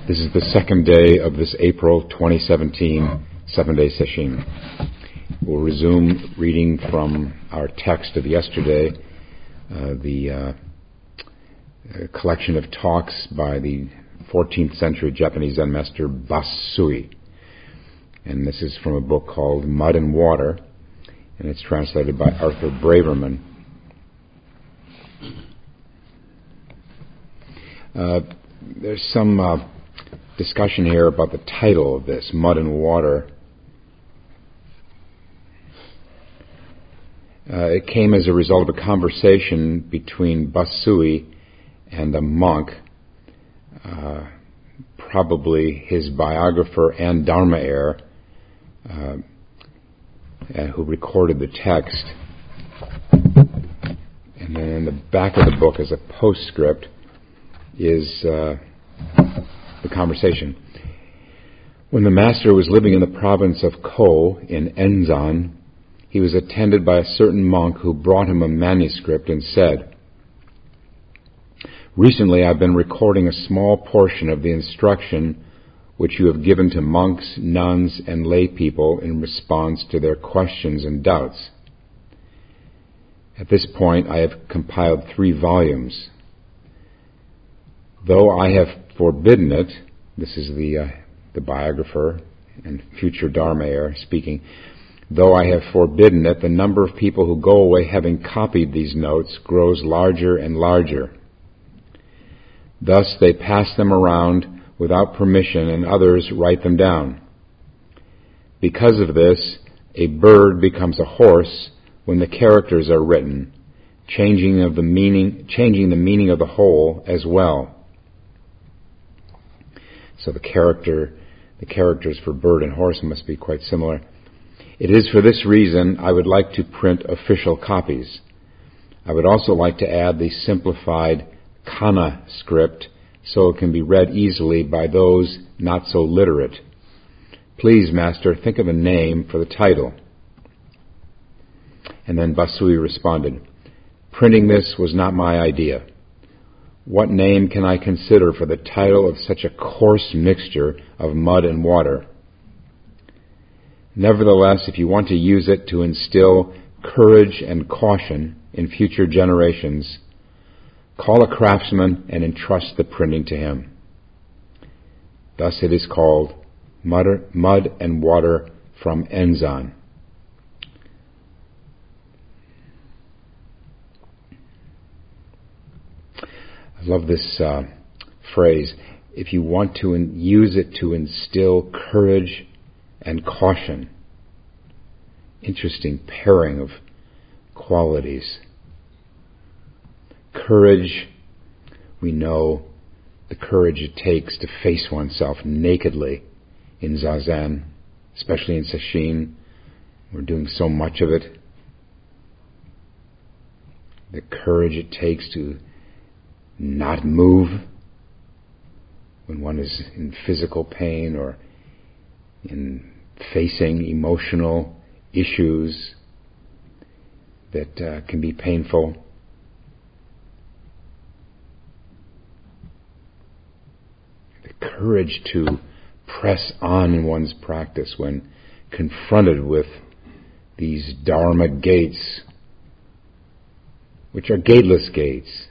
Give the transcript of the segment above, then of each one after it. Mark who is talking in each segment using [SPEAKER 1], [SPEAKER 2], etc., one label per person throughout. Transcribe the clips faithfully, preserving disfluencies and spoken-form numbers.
[SPEAKER 1] This is the second day of this April twenty seventeen seven-day session. We'll resume reading from our text of yesterday, uh, the uh, collection of talks by the fourteenth century Japanese Zen master Basui. And this is from a book called Mud and Water, and it's translated by Arthur Braverman. Uh, there's some uh, discussion here about the title of this, Mud and Water. Uh, it came as a result of a conversation between Basui and a monk, uh, probably his biographer and Dharma heir, uh, uh, who recorded the text. And then in the back of the book, as a postscript, is uh, the conversation. When the master was living in the province of Ko in Enzan, he was attended by a certain monk who brought him a manuscript and said, "Recently I've been recording a small portion of the instruction which you have given to monks, nuns, and lay people in response to their questions and doubts. At this point I have compiled three volumes. Though I have forbidden it," this is the uh, the biographer and future Dharma heir speaking, "though I have forbidden it, the number of people who go away having copied these notes grows larger and larger. Thus they pass them around without permission, and others write them down. Because of this, a bird becomes a horse when the characters are written, changing of the meaning, changing the meaning of the whole as well." So the character, the characters for bird and horse must be quite similar. "It is for this reason I would like to print official copies. I would also like to add the simplified kana script so it can be read easily by those not so literate. Please, Master, think of a name for the title." And then Basui responded, "Printing this was not my idea. What name can I consider for the title of such a coarse mixture of mud and water? Nevertheless, if you want to use it to instill courage and caution in future generations, call a craftsman and entrust the printing to him. Thus it is called Mud, Mud and Water from Enzan." I love this uh, phrase. If you want to in, use it to instill courage and caution. Interesting pairing of qualities. Courage, we know the courage it takes to face oneself nakedly in Zazen, especially in Sesshin. We're doing so much of it. The courage it takes to not move when one is in physical pain or in facing emotional issues that uh, can be painful. The courage to press on in one's practice when confronted with these Dharma gates, which are gateless gates.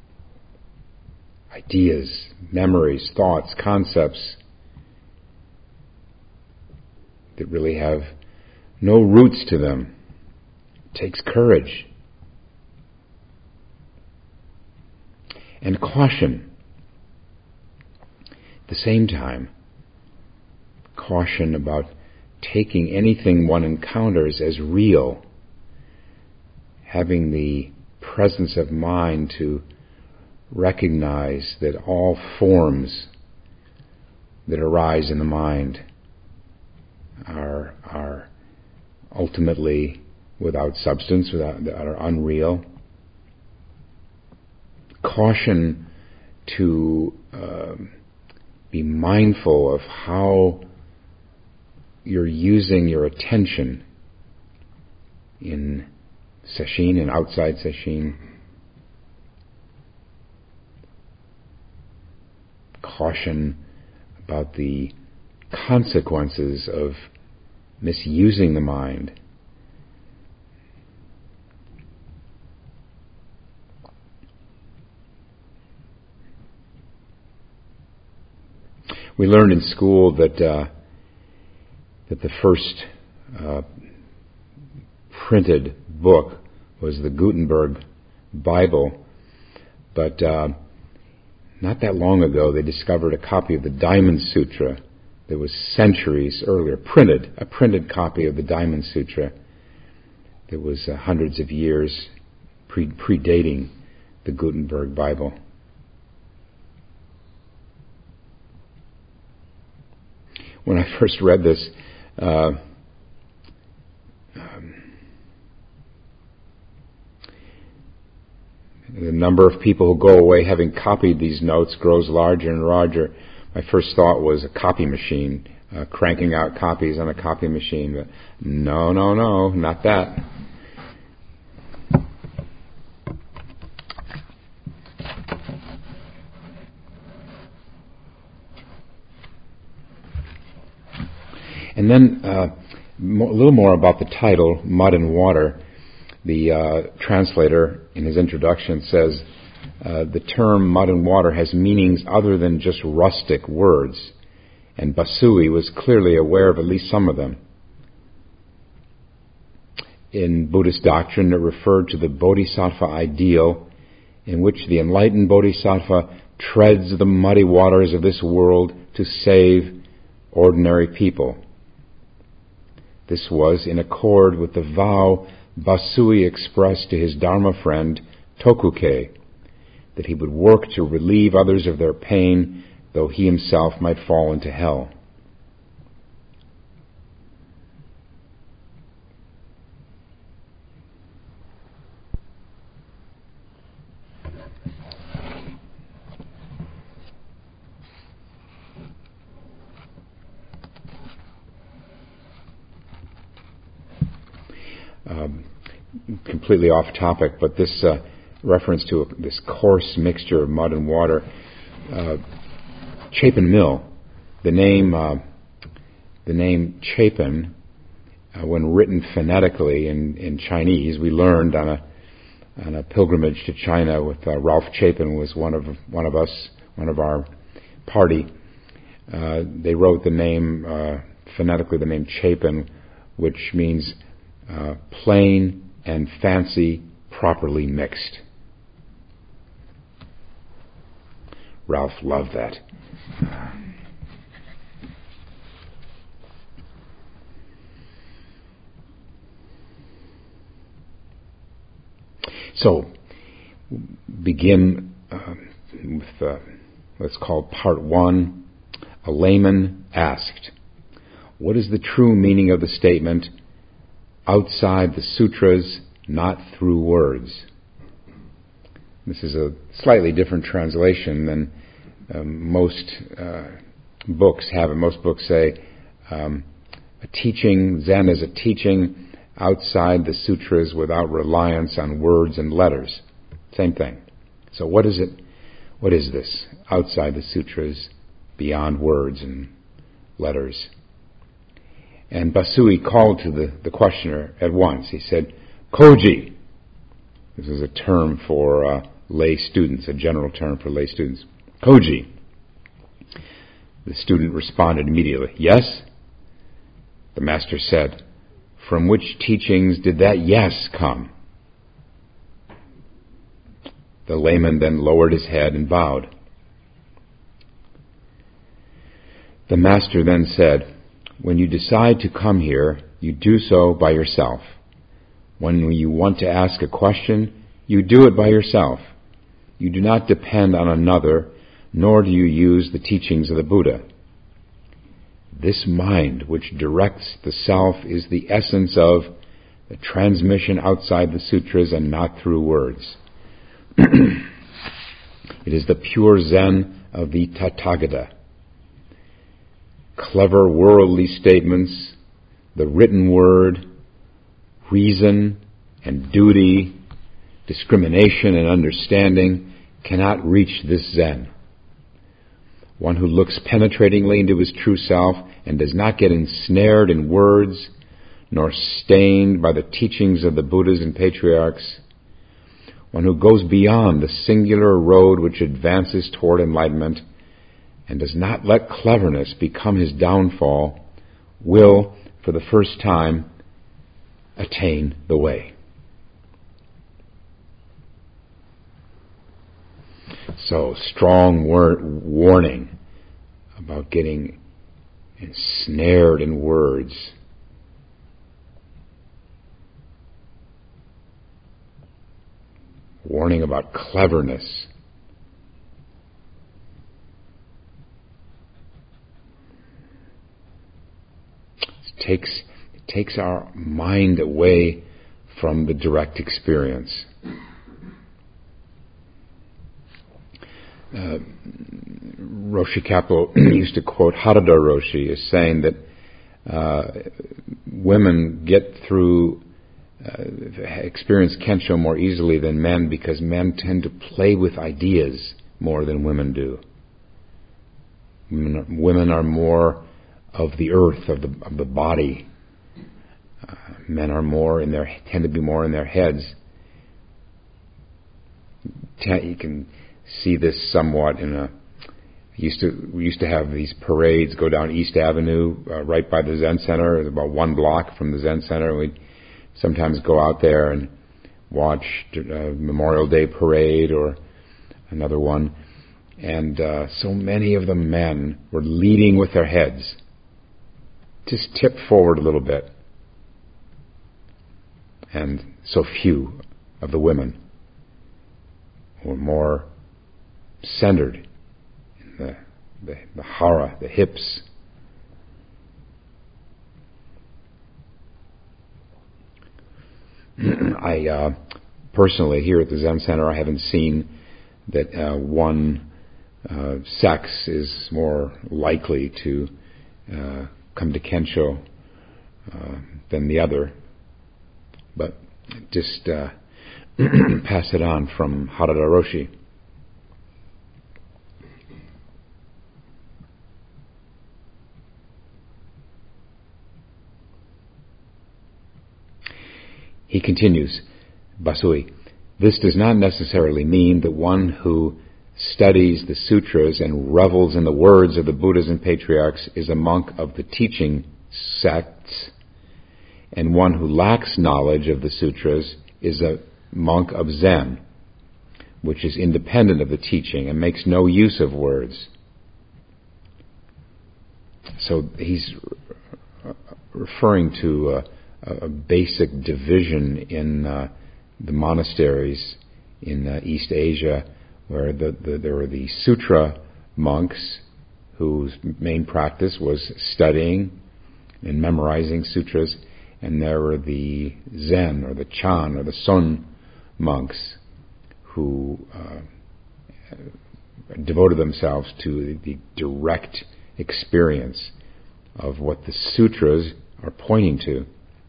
[SPEAKER 1] Ideas, memories, thoughts, concepts that really have no roots to them. It takes courage. And caution. At the same time, caution about taking anything one encounters as real, having the presence of mind to recognize that all forms that arise in the mind are are ultimately without substance, without, that are unreal. Caution to uh, be mindful of how you're using your attention in Sesshin and outside Sesshin. Caution about the consequences of misusing the mind. We learned in school that uh, that the first uh, printed book was the Gutenberg Bible, but uh, not that long ago they discovered a copy of the Diamond Sutra that was centuries earlier, printed, a printed copy of the Diamond Sutra that was uh, hundreds of years pre- predating the Gutenberg Bible. When I first read this, uh, um, the number of people who go away having copied these notes grows larger and larger. My first thought was a copy machine, uh, cranking out copies on a copy machine. But no, no, no, not that. And then uh, mo- a little more about the title, Mud and Water. The uh, translator, in his introduction, says uh, the term mud and water has meanings other than just rustic words, and Basui was clearly aware of at least some of them. In Buddhist doctrine, it referred to the bodhisattva ideal, in which the enlightened bodhisattva treads the muddy waters of this world to save ordinary people. This was in accord with the vow Basui expressed to his Dharma friend Tokuke, that he would work to relieve others of their pain, though he himself might fall into hell. Um, completely off topic, but this uh, reference to a, this coarse mixture of mud and water. Uh, Chapin Mill, the name, uh, the name Chapin, uh, when written phonetically in, in Chinese, we learned on a on a pilgrimage to China with uh, Ralph Chapin was one of one of us, one of our party. Uh, they wrote the name uh, phonetically, the name Chapin, which means Uh, plain and fancy properly mixed. Ralph loved that. So, begin uh, with uh, what's called part one. A layman asked, "What is the true meaning of the statement, outside the sutras, not through words?" This is a slightly different translation than um, most uh, books have it. Most books say um, a teaching, Zen is a teaching outside the sutras without reliance on words and letters. Same thing. So what is it? What is this? Outside the sutras, beyond words and letters. And Basui called to the, the questioner at once. He said, "Koji." This is a term for uh, lay students, a general term for lay students. "Koji." The student responded immediately, "Yes?" The master said, "From which teachings did that yes come?" The layman then lowered his head and bowed. The master then said, "When you decide to come here, you do so by yourself. When you want to ask a question, you do it by yourself. You do not depend on another, nor do you use the teachings of the Buddha. This mind which directs the self is the essence of the transmission outside the sutras and not through words. It is the pure Zen of the Tathagata. Clever worldly statements, the written word, reason and duty, discrimination and understanding cannot reach this Zen. one who looks penetratingly into his true self and does not get ensnared in words nor stained by the teachings of the Buddhas and patriarchs, one who goes beyond the singular road which advances toward enlightenment and does not let cleverness become his downfall, will, for the first time, attain the way. So, strong wor- warning about getting ensnared in words. Warning about cleverness. It takes, it takes our mind away from the direct experience. Uh, Roshi Kapleau used to quote Harada Roshi as saying that uh, women get through, uh, experience Kensho more easily than men because men tend to play with ideas more than women do. Women are, women are more of the earth, of the of the body. Uh, men are more in their tend to be more in their heads. You can see this somewhat in a. Used to we used to have these parades go down East Avenue, uh, right by the Zen Center. It was about one block from the Zen Center. We'd sometimes go out there and watch a Memorial Day parade or another one, and uh, so many of the men were leading with their heads. Just tip forward a little bit, and so few of the women were more centered. The, the, the hara, the hips. I uh, personally, here at the Zen Center, I haven't seen that uh, one uh, sex is more likely to uh, come to Kensho uh, than the other. But just uh, pass it on from Harada Roshi. He continues, Basui, this does not necessarily mean that one who studies the sutras and revels in the words of the Buddhas and patriarchs is a monk of the teaching sects, and one who lacks knowledge of the sutras is a monk of Zen, which is independent of the teaching and makes no use of words. So he's referring to uh, a basic division in uh, the monasteries in uh, East Asia, where the, the, there were the sutra monks whose main practice was studying and memorizing sutras, and there were the Zen or the Chan or the Son monks who uh, devoted themselves to the direct experience of what the sutras are pointing to.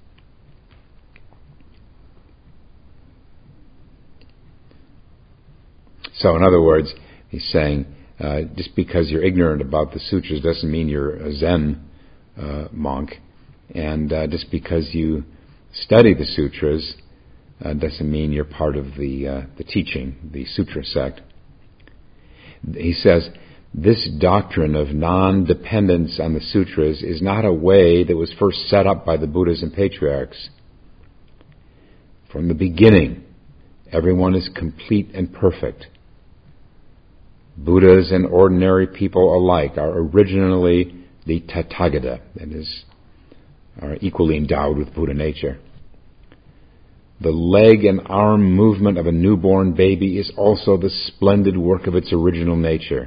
[SPEAKER 1] So, in other words, he's saying, uh, just because you're ignorant about the sutras doesn't mean you're a Zen uh, monk, and uh, just because you study the sutras uh, doesn't mean you're part of the uh, the teaching, the sutra sect. He says, this doctrine of non-dependence on the sutras is not a way that was first set up by the Buddhas and patriarchs. From the beginning, everyone is complete and perfect. Buddhas and ordinary people alike are originally the Tathagata, that is, are equally endowed with Buddha nature. The leg and arm movement of a newborn baby is also the splendid work of its original nature.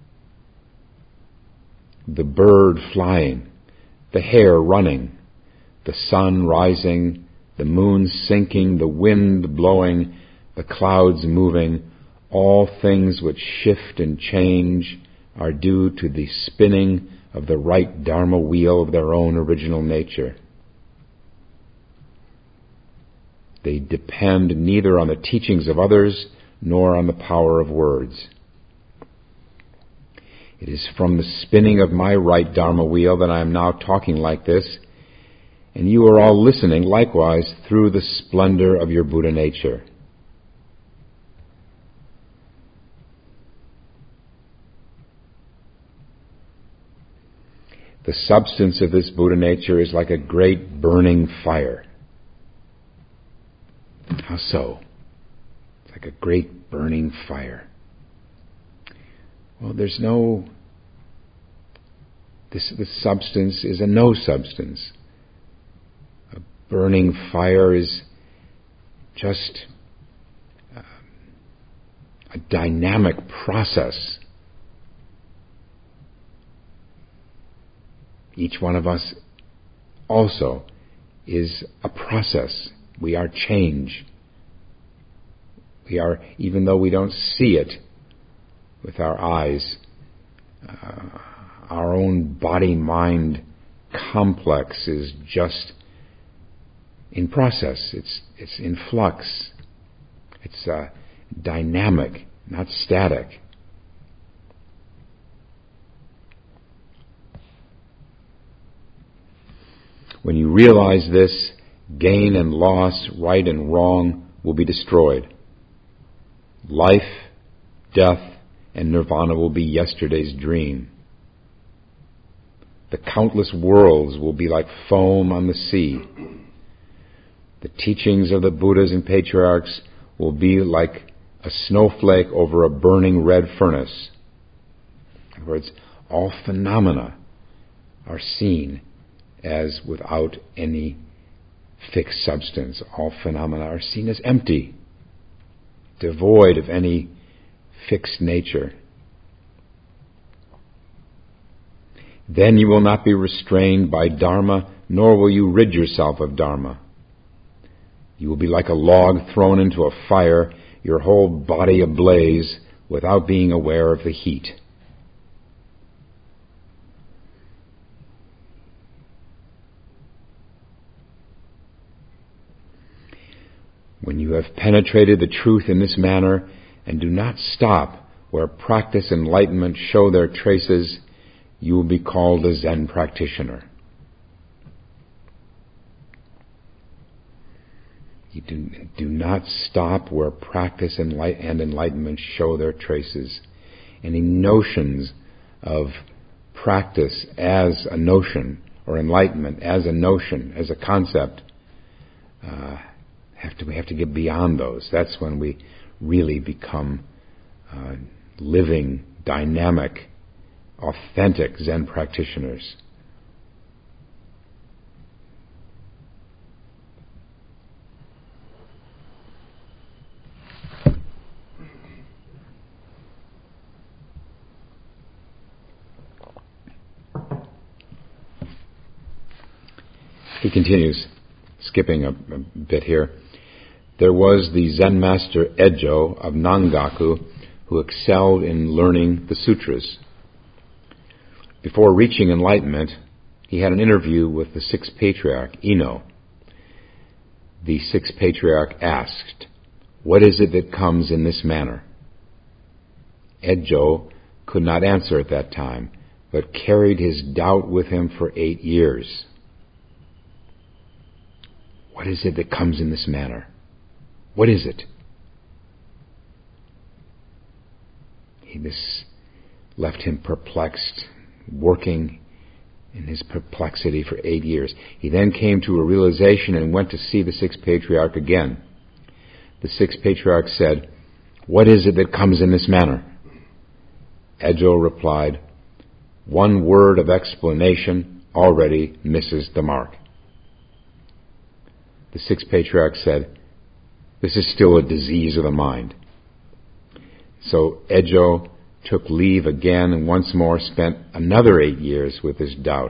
[SPEAKER 1] The bird flying, the hare running, the sun rising, the moon sinking, the wind blowing, the clouds moving, all things which shift and change are due to the spinning of the right Dharma wheel of their own original nature. They depend neither on the teachings of others nor on the power of words. It is from the spinning of my right Dharma wheel that I am now talking like this, and you are all listening likewise through the splendor of your Buddha nature. The substance of this Buddha nature is like a great burning fire. How so? It's like a great burning fire. Well, there's no... This, this substance is a no substance. A burning fire is just uh, a dynamic process. Each one of us also is a process. We are change. We are, even though we don't see it with our eyes, uh, our own body-mind complex is just in process. It's it's in flux. It's uh, dynamic, not static. When you realize this, gain and loss, right and wrong will be destroyed. Life, death, and nirvana will be yesterday's dream. The countless worlds will be like foam on the sea. The teachings of the Buddhas and patriarchs will be like a snowflake over a burning red furnace. In other words, all phenomena are seen as without any fixed substance. All phenomena are seen as empty, devoid of any fixed nature. Then you will not be restrained by Dharma, nor will you rid yourself of Dharma. You will be like a log thrown into a fire, your whole body ablaze, without being aware of the heat. When you have penetrated the truth in this manner and do not stop where practice and enlightenment show their traces, you will be called a Zen practitioner. You do, do not stop where practice and, light, and enlightenment show their traces. Any notions of practice as a notion, or enlightenment as a notion, as a concept, uh, have to we have to get beyond those. That's when we really become uh, living, dynamic, authentic Zen practitioners. He continues, skipping a, a bit here. There was the Zen master Ejo of Nangaku who excelled in learning the sutras. Before reaching enlightenment, he had an interview with the sixth patriarch, Ino. The sixth patriarch asked, "What is it that comes in this manner?" Ejo could not answer at that time, but carried his doubt with him for eight years. What is it that comes in this manner? What is it? He, this left him perplexed, working in his perplexity for eight years. He then came to a realization and went to see the sixth patriarch again. The sixth patriarch said, "What is it that comes in this manner?" Ejo replied, "One word of explanation already misses the mark." The sixth patriarch said, "This is still a disease of the mind." So Ejo took leave again and once more spent another eight years with his doubt.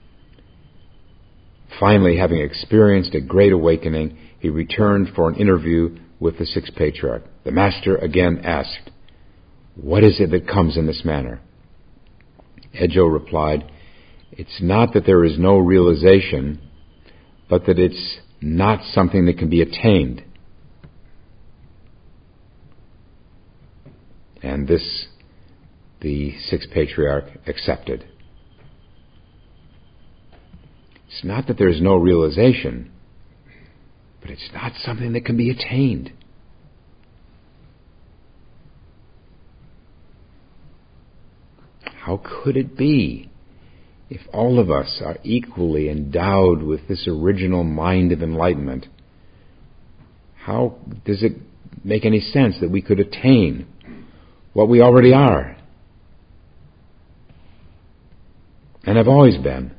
[SPEAKER 1] Finally, having experienced a great awakening, he returned for an interview with the sixth patriarch. The master again asked, "What is it that comes in this manner?" Ejo replied, "It's not that there is no realization, but that it's not something that can be attained." And this the sixth patriarch accepted. It's not that there's no realization, but it's not something that can be attained. How could it be, if all of us are equally endowed with this original mind of enlightenment, how does it make any sense that we could attain what we already are and have always been?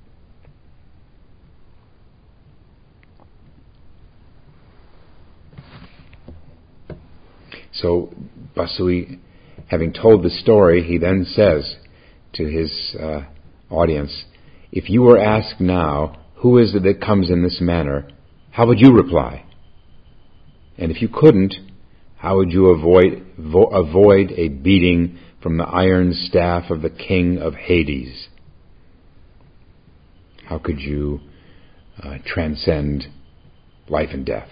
[SPEAKER 1] So Basui, having told the story, he then says to his uh, audience, if you were asked now, who is it that comes in this manner, how would you reply? And if you couldn't, how would you avoid vo- avoid a beating from the iron staff of the king of Hades? How could you uh, transcend life and death?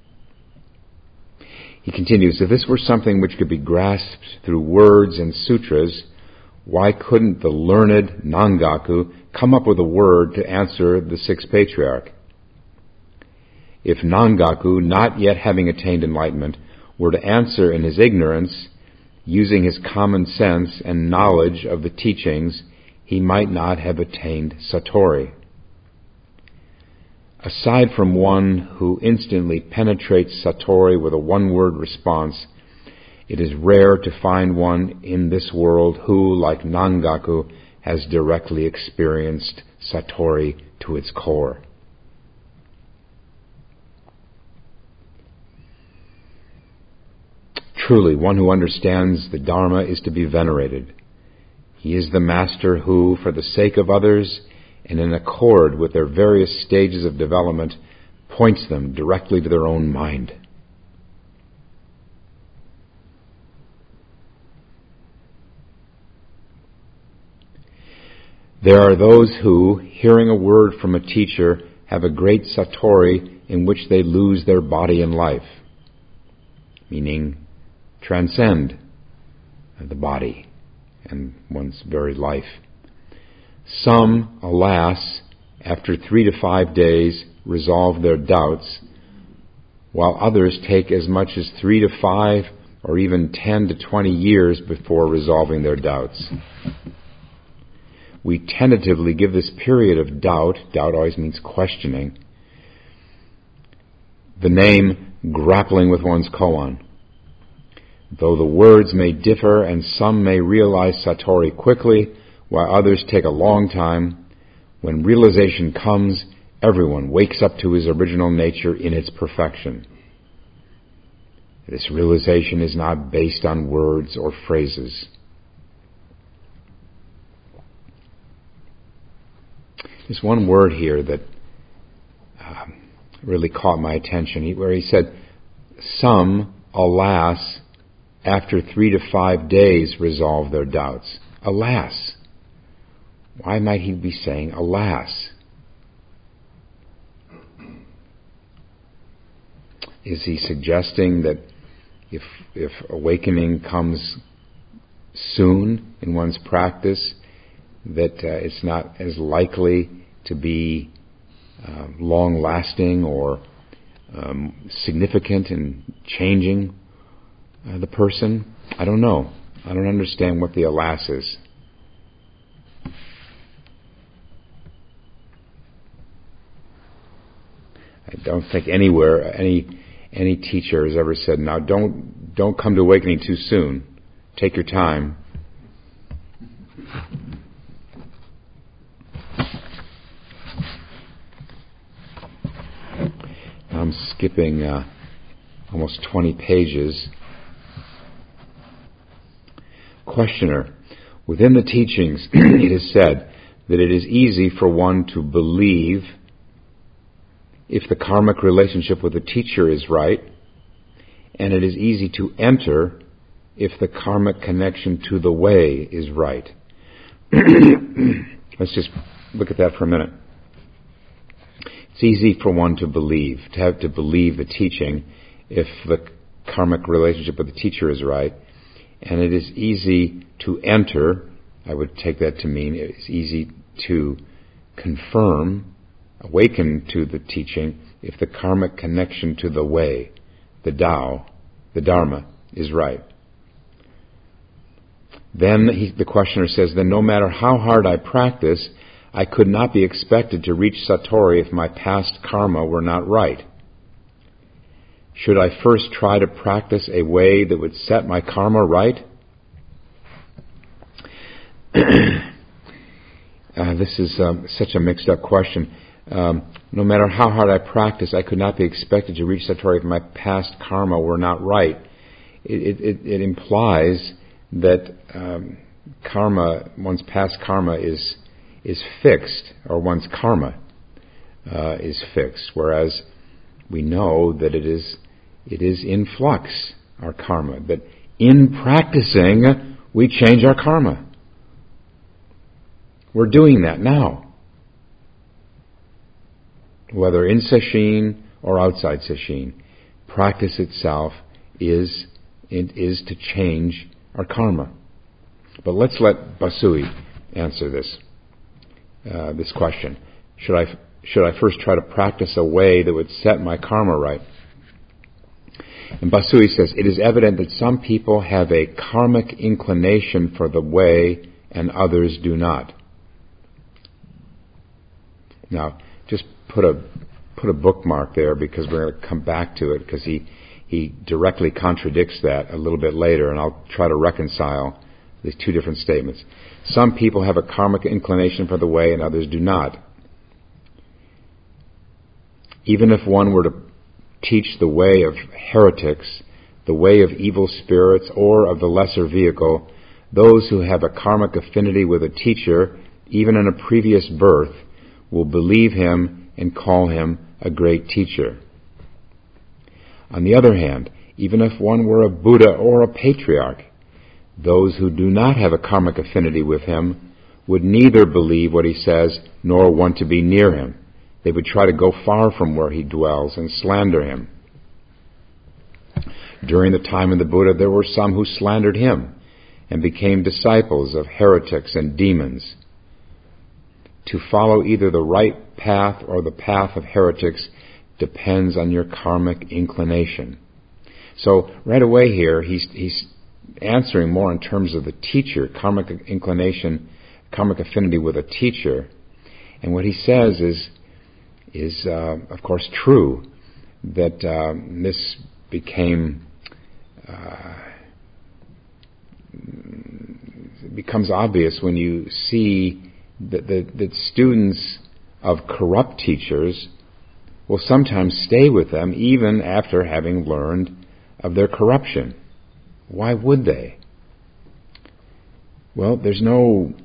[SPEAKER 1] He continues, if this were something which could be grasped through words and sutras, why couldn't the learned Nangaku come up with a word to answer the sixth patriarch? If Nangaku, not yet having attained enlightenment, were to answer in his ignorance, using his common sense and knowledge of the teachings, he might not have attained Satori. Aside from one who instantly penetrates Satori with a one-word response, it is rare to find one in this world who, like Nangaku, has directly experienced Satori to its core. Truly, one who understands the Dharma is to be venerated. He is the master who, for the sake of others and in accord with their various stages of development, points them directly to their own mind. There are those who, hearing a word from a teacher, have a great satori in which they lose their body and life, meaning transcend the body and one's very life. Some, alas, after three to five days resolve their doubts, while others take as much as three to five or even ten to twenty years before resolving their doubts. We tentatively give this period of doubt, doubt always means questioning, the name grappling with one's koan. Though the words may differ and some may realize Satori quickly, while others take a long time, when realization comes, everyone wakes up to his original nature in its perfection. This realization is not based on words or phrases. There's one word here that uh, really caught my attention, where he said, some, alas, after three to five days resolve their doubts. Alas. Why might he be saying alas? Is he suggesting that if if awakening comes soon in one's practice, that uh, it's not as likely to be uh, long-lasting or um, significant in changing uh, the person? I don't know. I don't understand what the alas is. I don't think anywhere any any teacher has ever said, "Now don't don't come to awakening too soon. Take your time." I'm skipping uh, almost twenty pages. Questioner: within the teachings, it is said that it is easy for one to believe if the karmic relationship with the teacher is right, and it is easy to enter if the karmic connection to the way is right. Let's just look at that for a minute. It's easy for one to believe, to have to believe the teaching if the karmic relationship with the teacher is right, and it is easy to enter. I would take that to mean it is easy to confirm, awaken to the teaching, if the karmic connection to the way, the Tao, the Dharma, is right. Then he, the questioner says, then no matter how hard I practice, I could not be expected to reach Satori if my past karma were not right. Should I first try to practice a way that would set my karma right? uh, this is um, such a mixed up question. Um, no matter how hard I practice, I could not be expected to reach Satori if my past karma were not right. It, it, it implies that um, karma, one's past karma is is fixed, or one's karma uh, is fixed, whereas we know that it is it is in flux, our karma. That in practicing, we change our karma. We're doing that now, whether in sesshin or outside sesshin. Practice itself is it is to change our karma. But let's let Basui answer this uh, this question. Should I should I first try to practice a way that would set my karma right? And Basui says, it is evident that some people have a karmic inclination for the way and others do not. Now, just put a put a bookmark there, because we're going to come back to it, because he he directly contradicts that a little bit later, and I'll try to reconcile these two different statements. Some people have a karmic inclination for the way and others do not. Even if one were to teach the way of heretics, the way of evil spirits, or of the lesser vehicle, those who have a karmic affinity with a teacher, even in a previous birth, will believe him and call him a great teacher. On the other hand, even if one were a Buddha or a patriarch, those who do not have a karmic affinity with him would neither believe what he says nor want to be near him. They would try to go far from where he dwells and slander him. During the time of the Buddha, there were some who slandered him and became disciples of heretics and demons. To follow either the right path or the path of heretics depends on your karmic inclination. So right away here, he's, he's answering more in terms of the teacher, karmic inclination, karmic affinity with a teacher. And what he says is, is uh, of course true, that uh, this became, uh, it becomes obvious when you see that, that, that students of corrupt teachers will sometimes stay with them even after having learned of their corruption. Why would they? Well, there's no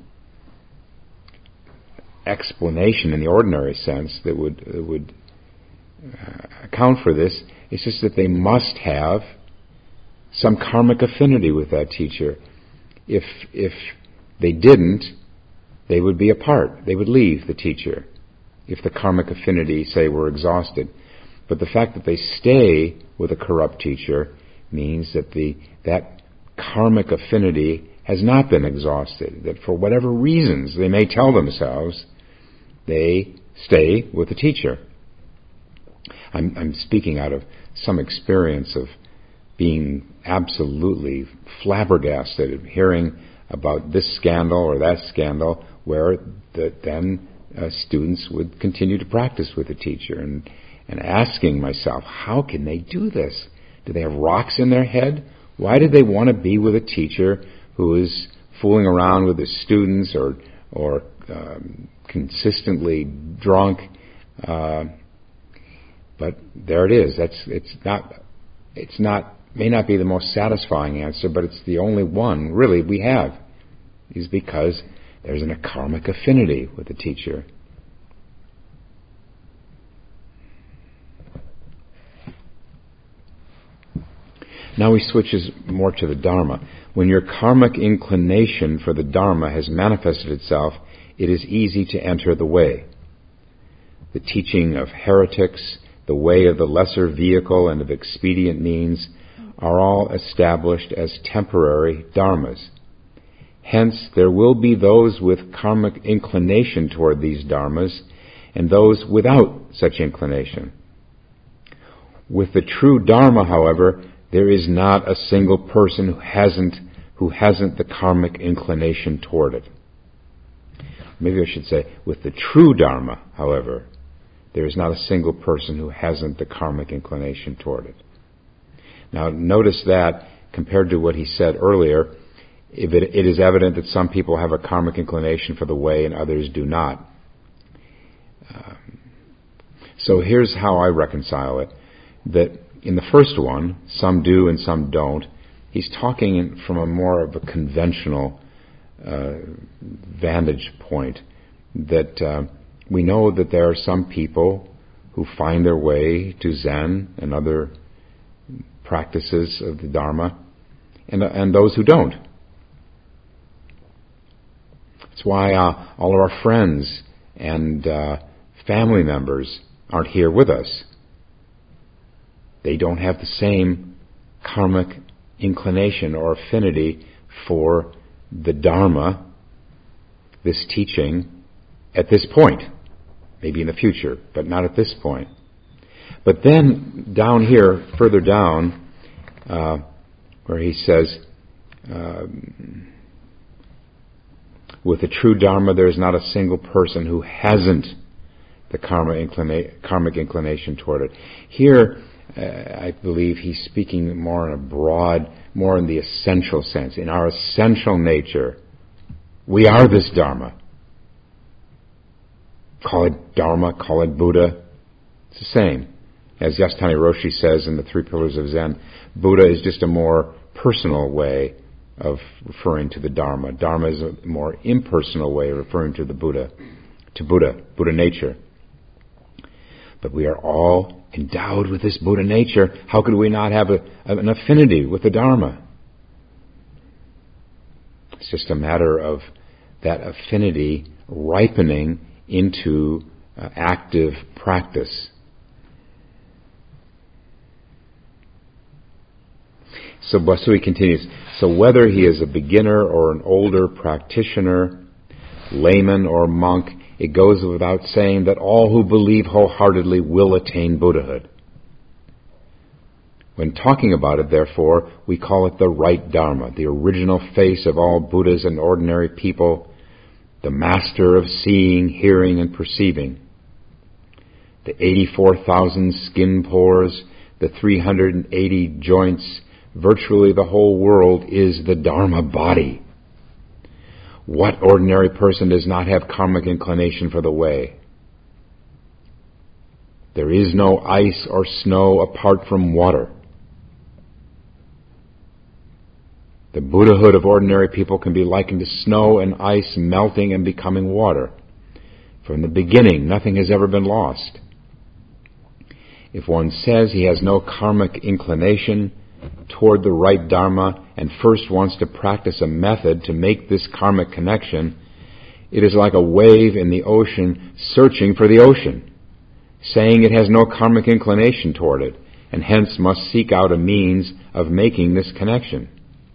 [SPEAKER 1] explanation in the ordinary sense that would that would uh, account for this. It's just that they must have some karmic affinity with that teacher. If if they didn't, they would be apart. They would leave the teacher if the karmic affinity, say, were exhausted. But the fact that they stay with a corrupt teacher means that the that karmic affinity has not been exhausted, that for whatever reasons they may tell themselves, they stay with the teacher. I'm, I'm speaking out of some experience of being absolutely flabbergasted at hearing about this scandal or that scandal, where the, then uh, students would continue to practice with the teacher, and, and asking myself, how can they do this? Do they have rocks in their head? Why do they want to be with a teacher who is fooling around with his students or or um, consistently drunk? Uh, but there it is. That's it's not it's not may not be the most satisfying answer, but it's the only one really we have. Is because there's an karmic affinity with the teacher. Now he switches more to the Dharma. When your karmic inclination for the Dharma has manifested itself, it is easy to enter the way. The teaching of heretics, the way of the lesser vehicle and of expedient means are all established as temporary dharmas. Hence, there will be those with karmic inclination toward these dharmas and those without such inclination. With the true dharma, however, there is not a single person who hasn't who hasn't the karmic inclination toward it. Maybe I should say, with the true dharma, however, there is not a single person who hasn't the karmic inclination toward it. Now, notice that compared to what he said earlier, if it, it is evident that some people have a karmic inclination for the way and others do not. Um, so here's how I reconcile it. That in the first one, some do and some don't, he's talking from a more of a conventional uh, vantage point. That uh, we know that there are some people who find their way to Zen and other practices of the Dharma, and, and those who don't. That's why uh, all of our friends and uh, family members aren't here with us. They don't have the same karmic inclination or affinity for the Dharma, this teaching, at this point. Maybe in the future, but not at this point. But then, down here, further down, uh, where he says, uh, with the true Dharma, there is not a single person who hasn't the karma inclina- karmic inclination toward it. Here, uh, I believe he's speaking more in a broad, more in the essential sense. In our essential nature, we are this Dharma. Call it Dharma, call it Buddha. It's the same. As Yasutani Roshi says in the Three Pillars of Zen, Buddha is just a more personal way of referring to the Dharma. Dharma is a more impersonal way of referring to the Buddha, to Buddha, Buddha nature. But we are all endowed with this Buddha nature. How could we not have a, an affinity with the Dharma? It's just a matter of that affinity ripening into uh, active practice. So Basui continues, so whether he is a beginner or an older practitioner, layman or monk, it goes without saying that all who believe wholeheartedly will attain Buddhahood. When talking about it, therefore, we call it the right Dharma, the original face of all Buddhas and ordinary people, the master of seeing, hearing, and perceiving. The eighty-four thousand skin pores, the three hundred eighty joints, virtually the whole world is the Dharma body. What ordinary person does not have karmic inclination for the way? There is no ice or snow apart from water. The Buddhahood of ordinary people can be likened to snow and ice melting and becoming water. From the beginning, nothing has ever been lost. If one says he has no karmic inclination toward the right Dharma and first wants to practice a method to make this karmic connection, it is like a wave in the ocean searching for the ocean, saying it has no karmic inclination toward it, and hence must seek out a means of making this connection.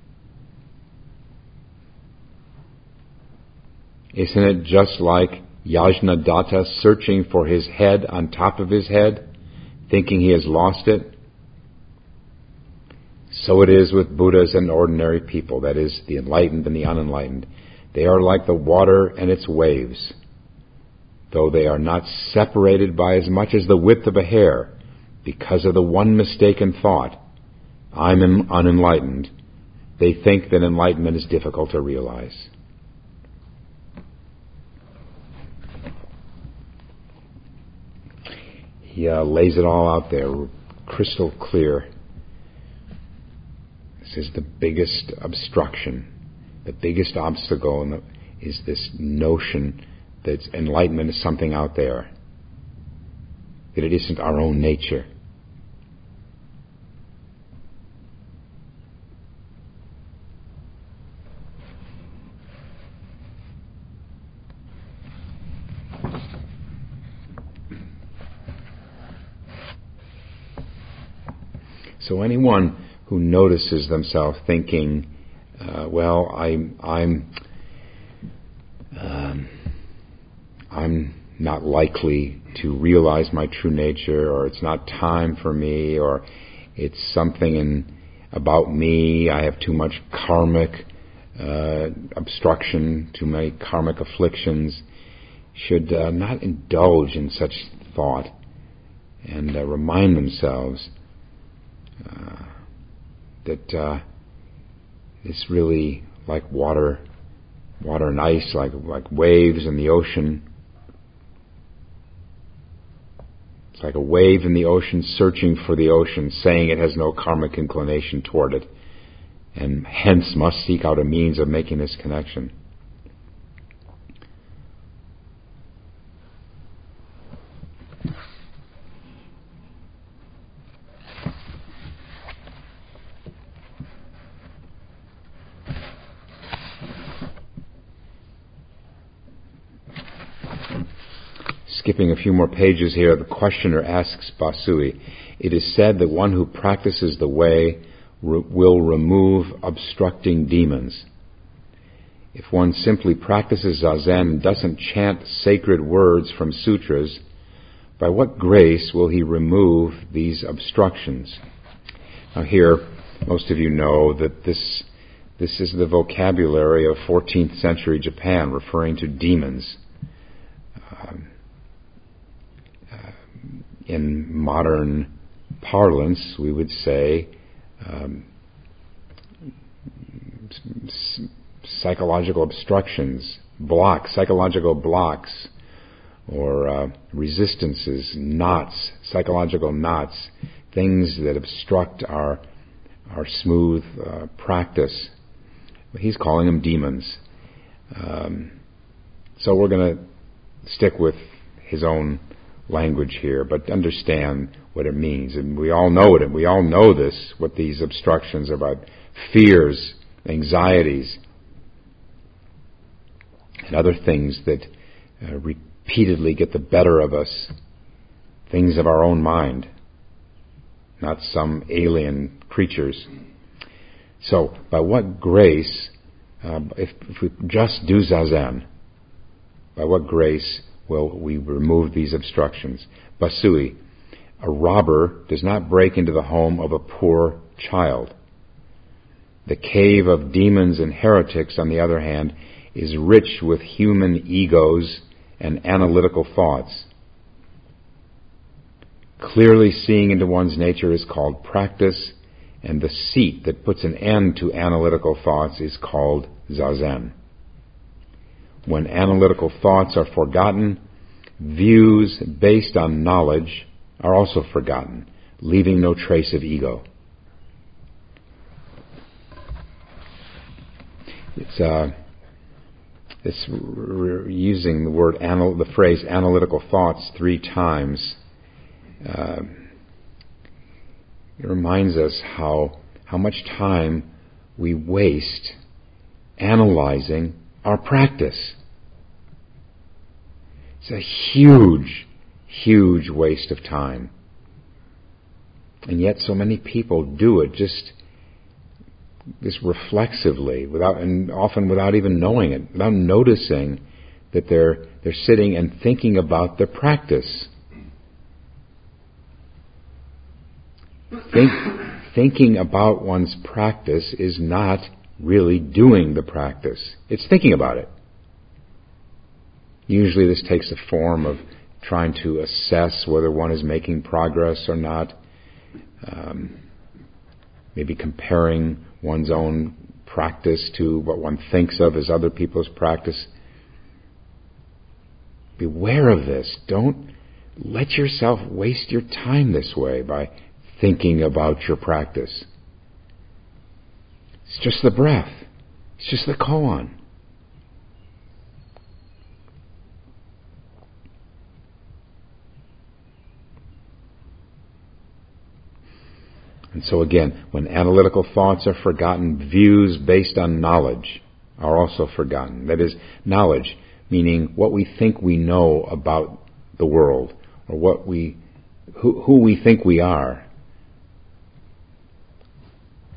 [SPEAKER 1] Isn't it just like Yajnadatta searching for his head on top of his head, thinking he has lost it? So it is with Buddhas and ordinary people, that is, the enlightened and the unenlightened. They are like the water and its waves. Though they are not separated by as much as the width of a hair, because of the one mistaken thought, I'm unenlightened, they think that enlightenment is difficult to realize. He uh, lays it all out there, crystal clear. This is the biggest obstruction, the biggest obstacle in the, is this notion that enlightenment is something out there, that it isn't our own nature. So anyone who notices themselves thinking, uh, well, I'm, I'm, um, I'm not likely to realize my true nature, or it's not time for me, or it's something in, about me, I have too much karmic uh, obstruction, too many karmic afflictions, should uh, not indulge in such thought and uh, remind themselves uh, that uh, it's really like water, water and ice, like like waves in the ocean. It's like a wave in the ocean searching for the ocean, saying it has no karmic inclination toward it, and hence must seek out a means of making this connection. Skipping a few more pages here, the questioner asks Basui, it is said that one who practices the way re- will remove obstructing demons. If one simply practices Zazen and doesn't chant sacred words from sutras, by what grace will he remove these obstructions? Now here, most of you know that this, this is the vocabulary of fourteenth century Japan, referring to demons. Um, In modern parlance, we would say um, s- psychological obstructions, blocks, psychological blocks, or uh, resistances, knots, psychological knots, things that obstruct our our smooth uh, practice. He's calling them demons. Um, so we're going to stick with his own language here, but understand what it means. And we all know it. We all know this, what these obstructions are about. Fears, anxieties, and other things that uh, repeatedly get the better of us. Things of our own mind, not some alien creatures. So, by what grace, uh, if, if we just do Zazen, by what grace will we remove these obstructions? Basui, a robber does not break into the home of a poor child. The cave of demons and heretics, on the other hand, is rich with human egos and analytical thoughts. Clearly seeing into one's nature is called practice, and the seat that puts an end to analytical thoughts is called Zazen. When analytical thoughts are forgotten, views based on knowledge are also forgotten, leaving no trace of ego. It's uh, it's r- using the word anal- the phrase analytical thoughts three times. Uh, it reminds us how how much time we waste analyzing our practice. It's a huge, huge waste of time. And yet so many people do it just, just reflexively, without, and often without even knowing it, without noticing that they're they're sitting and thinking about their practice. Think, thinking about one's practice is not really doing the practice. It's thinking about it. Usually this takes the form of trying to assess whether one is making progress or not. Um, maybe comparing one's own practice to what one thinks of as other people's practice. Beware of this. Don't let yourself waste your time this way by thinking about your practice. It's just the breath. It's just the koan. And so again, when analytical thoughts are forgotten, views based on knowledge are also forgotten. That is, knowledge, meaning what we think we know about the world, or what we, who, who we think we are.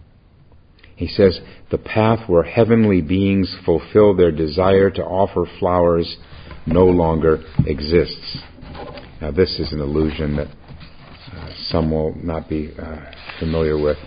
[SPEAKER 1] He says, the path where heavenly beings fulfill their desire to offer flowers no longer exists. Now this is an allusion that uh, some will not be uh, familiar with.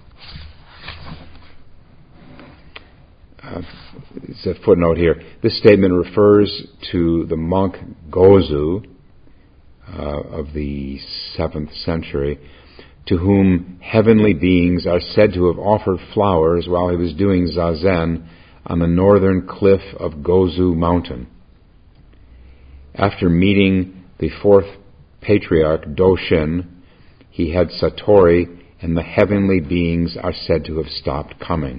[SPEAKER 1] Uh, it's a footnote here. This statement refers to the monk Gozu uh, of the seventh century, to whom heavenly beings are said to have offered flowers while he was doing zazen on the northern cliff of Gozu Mountain. After meeting the fourth patriarch, Doshin, he had satori, and the heavenly beings are said to have stopped coming.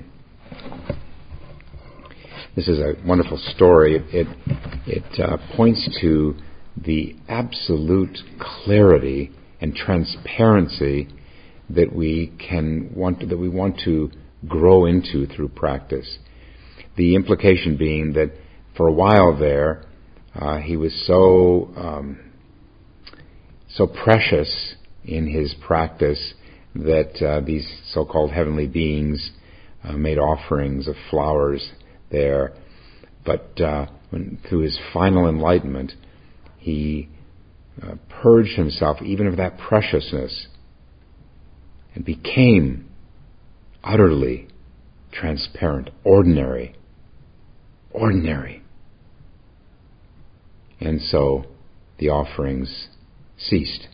[SPEAKER 1] This is a wonderful story. It it uh, points to the absolute clarity and transparency that we can want to, that we want to grow into through practice. The implication being that for a while there, uh, he was so um, so precious in his practice that uh, these so-called heavenly beings uh, made offerings of flowers there, but uh, when, through his final enlightenment, he uh, purged himself even of that preciousness and became utterly transparent, ordinary, ordinary. And so the offerings ceased.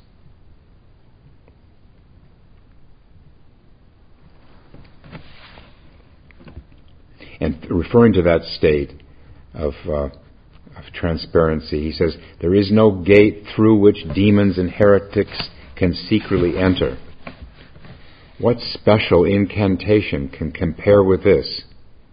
[SPEAKER 1] And referring to that state of, uh, of transparency, he says, there is no gate through which demons and heretics can secretly enter. What special incantation can compare with this?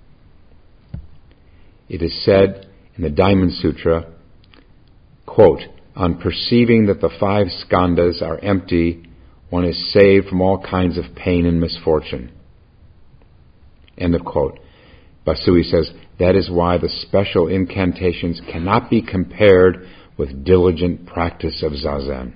[SPEAKER 1] It is said in the Diamond Sutra, quote, on perceiving that the five skandhas are empty, one is saved from all kinds of pain and misfortune. End of quote. Basui says, that is why the special incantations cannot be compared with diligent practice of zazen.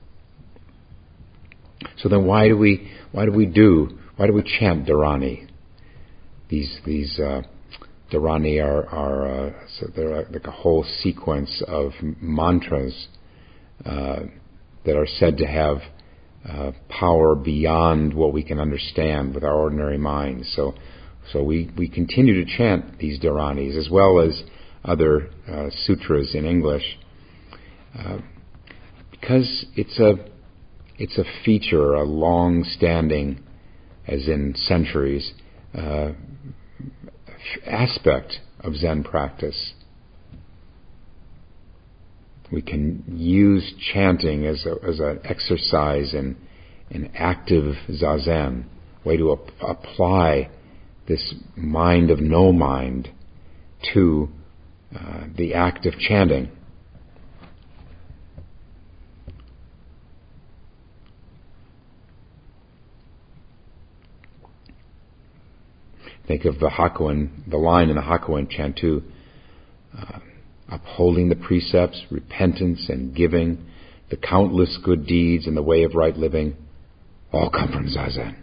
[SPEAKER 1] So then why do we why do we do why do we chant Dharani? These these uh, Dharani are are uh, so they're like a whole sequence of mantras uh, that are said to have uh, power beyond what we can understand with our ordinary minds. So. So we, we continue to chant these Dharanis as well as other uh, sutras in English uh, because it's a it's a feature, a long-standing, as in centuries, uh, aspect of Zen practice. We can use chanting as a, as an exercise in in active zazen, way to ap- apply this mind of no mind to uh, the act of chanting. Think of the Hakuin, the line in the Hakuin chant too, uh, upholding the precepts, repentance and giving, the countless good deeds and the way of right living, all come from Zazen.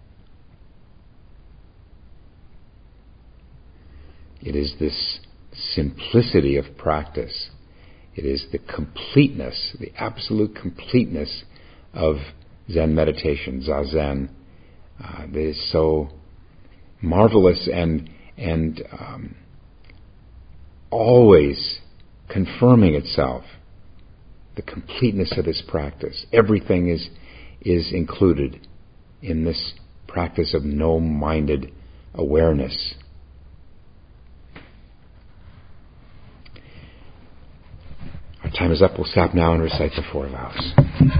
[SPEAKER 1] It is this simplicity of practice. It is the completeness, the absolute completeness of Zen meditation, Zazen, uh, that is so marvelous and and um, always confirming itself. The completeness of this practice. Everything is is included in this practice of no-minded awareness. Our time is up. We'll stop now and recite the four vows.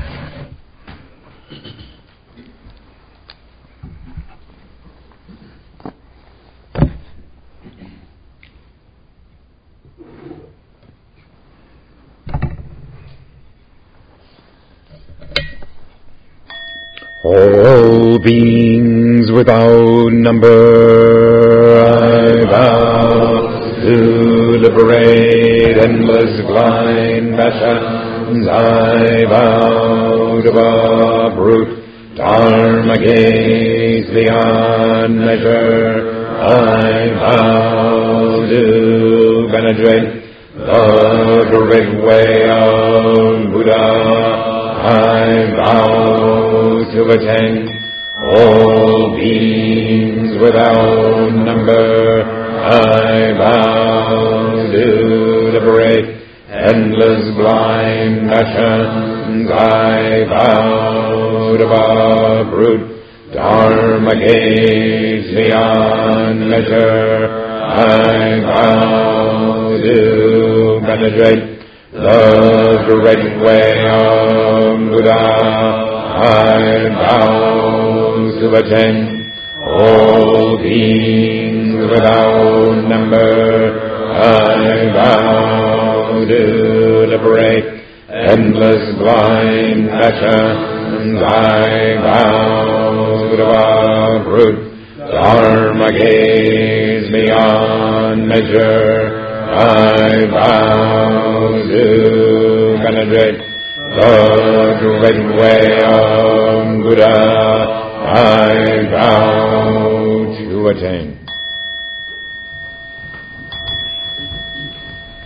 [SPEAKER 1] All beings without number, I vow to liberate endless blind passions. I vow to uproot dharma gaze beyond measure. I vow to penetrate the great way of Buddha. I vow to attain all beings without number. I vow to liberate endless blind passions. I vow to uproot Dharma gates beyond measure. I vow to penetrate the great way of Buddha. I vow to attain all beings without number. I vow to liberate endless blind passions. I vow to uproot Dharma gates beyond measure. I vow to penetrate the great way of Buddha. I vow to attain